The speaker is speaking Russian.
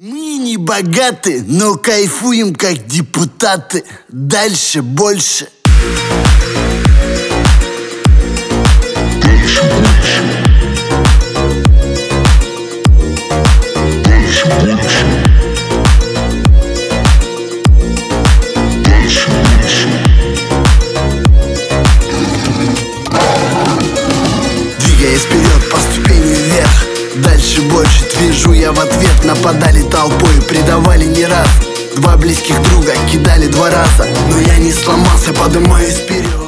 Мы не богаты, но кайфуем как депутаты. Дальше больше. Двигаясь вперед по ступени вверх, дальше больше, твержу я в ответ. Нападали толпой, предавали не раз. Два близких друга кидали 2 раза, но я не сломался, подымаюсь вперед.